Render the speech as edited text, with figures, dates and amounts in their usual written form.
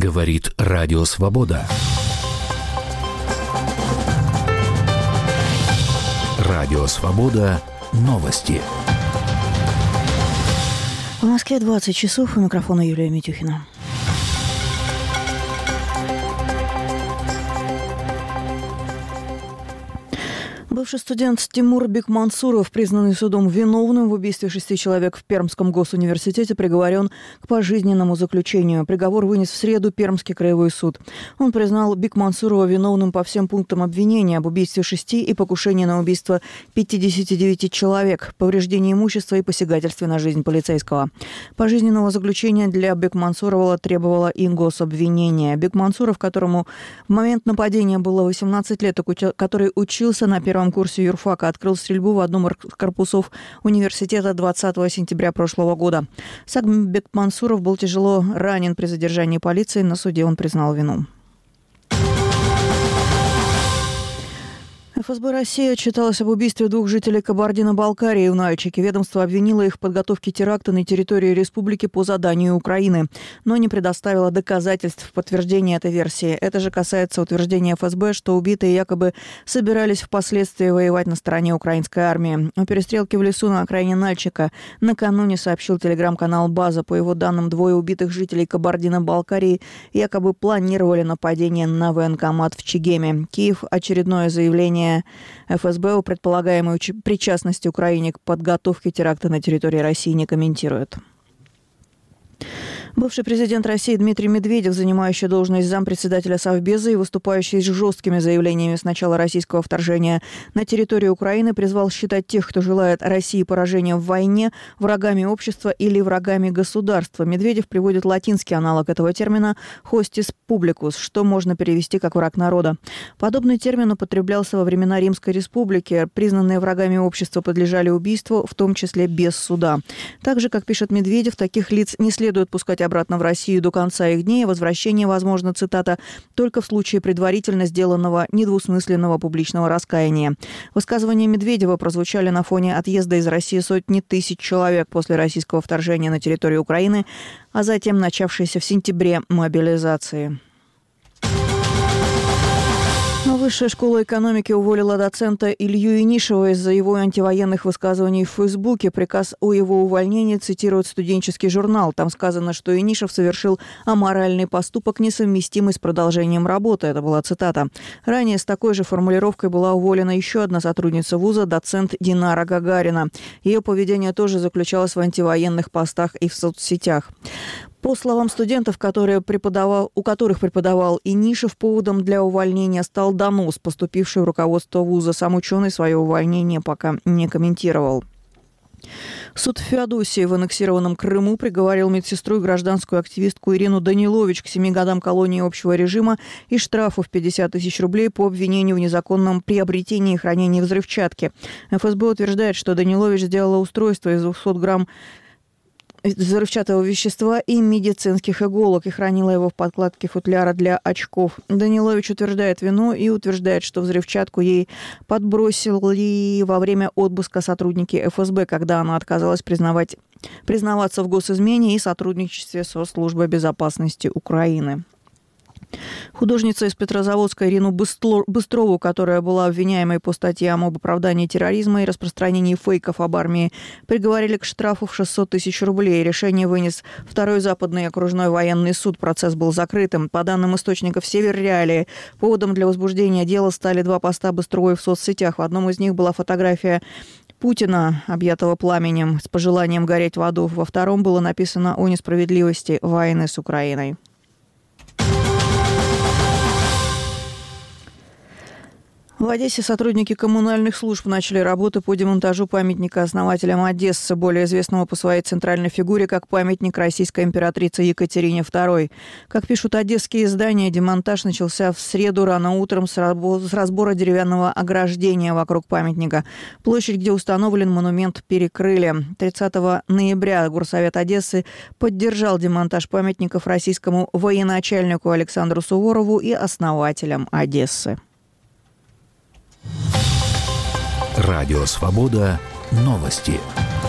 Говорит Радио Свобода. Радио Свобода. Новости. В Москве 20 часов. У микрофона Юлия Митюхина. Бывший студент Тимур Бекмансуров, признанный судом виновным в убийстве 6 человек в Пермском госуниверситете, приговорен к пожизненному заключению. Приговор вынес в среду Пермский краевой суд. Он признал Бекмансурова виновным по всем пунктам обвинения об убийстве 6 и покушении на убийство 59 человек, повреждении имущества и посягательстве на жизнь полицейского. Пожизненного заключения для Бекмансурова требовало и гособвинение. Бекмансуров, которому в момент нападения было 18 лет, который учился на первом курсе юрфака, открыл стрельбу в одном из корпусов университета 20 сентября прошлого года. Сам Бекмансуров был тяжело ранен при задержании полиции. На суде он признал вину. ФСБ России отчиталась об убийстве 2 жителей Кабардино-Балкарии в Нальчике. Ведомство обвинило их в подготовке теракта на территории республики по заданию Украины, но не предоставило доказательств в подтверждении этой версии. Это же касается утверждения ФСБ, что убитые якобы собирались впоследствии воевать на стороне украинской армии. О перестрелке в лесу на окраине Нальчика накануне сообщил телеграм-канал «База». По его данным, 2 убитых жителей Кабардино-Балкарии якобы планировали нападение на военкомат в Чегеме. Киев очередное заявление ФСБ о предполагаемой причастности Украины к подготовке теракта на территории России не комментирует. Бывший президент России Дмитрий Медведев, занимающий должность зампредседателя Совбеза и выступающий с жесткими заявлениями с начала российского вторжения на территорию Украины, призвал считать тех, кто желает России поражения в войне, врагами общества или врагами государства. Медведев приводит латинский аналог этого термина «hostis publicus», что можно перевести как «враг народа». Подобный термин употреблялся во времена Римской республики. Признанные врагами общества подлежали убийству, в том числе без суда. Также, как пишет Медведев, таких лиц не следует пускать обратно в Россию до конца их дней. Возвращение возможно, цитата, только в случае предварительно сделанного недвусмысленного публичного раскаяния. Высказывания Медведева прозвучали на фоне отъезда из России сотни тысяч человек после российского вторжения на территорию Украины, а затем начавшейся в сентябре мобилизации. Высшая школа экономики уволила доцента Илью Инишева из-за его антивоенных высказываний в Фейсбуке. Приказ о его увольнении цитирует студенческий журнал. Там сказано, что Инишев совершил аморальный поступок, несовместимый с продолжением работы. Это была цитата. Ранее с такой же формулировкой была уволена еще одна сотрудница вуза, доцент Динара Гагарина. Ее поведение тоже заключалось в антивоенных постах и в соцсетях. По словам студентов, у которых преподавал Инишев, поводом для увольнения стал донос, поступивший в руководство вуза. Сам ученый свое увольнение пока не комментировал. Суд в Феодосии в аннексированном Крыму приговорил медсестру и гражданскую активистку Ирину Данилович к 7 годам колонии общего режима и штрафу в 50 тысяч рублей по обвинению в незаконном приобретении и хранении взрывчатки. ФСБ утверждает, что Данилович сделала устройство из 200 грамм взрывчатого вещества и медицинских иголок и хранила его в подкладке футляра для очков. Данилович утверждает вину и утверждает, что взрывчатку ей подбросили во время обыска сотрудники ФСБ, когда она отказалась признаваться в госизмене и сотрудничестве со Службой безопасности Украины. Художница из Петрозаводска Ирину Быстрову, которая была обвиняемой по статьям об оправдании терроризма и распространении фейков об армии, приговорили к штрафу в 600 тысяч рублей. Решение вынес Второй Западный окружной военный суд. Процесс был закрытым. По данным источников Северреалии, поводом для возбуждения дела стали 2 поста Быстровой в соцсетях. В одном из них была фотография Путина, объятого пламенем, с пожеланием гореть в аду. Во втором было написано о несправедливости войны с Украиной. В Одессе сотрудники коммунальных служб начали работы по демонтажу памятника основателям Одессы, более известного по своей центральной фигуре как памятник российской императрице Екатерине II. Как пишут одесские издания, демонтаж начался в среду рано утром с разбора деревянного ограждения вокруг памятника. Площадь, где установлен монумент, перекрыли. 30 ноября Горсовет Одессы поддержал демонтаж памятников российскому военачальнику Александру Суворову и основателям Одессы. Радио Свобода. Новости.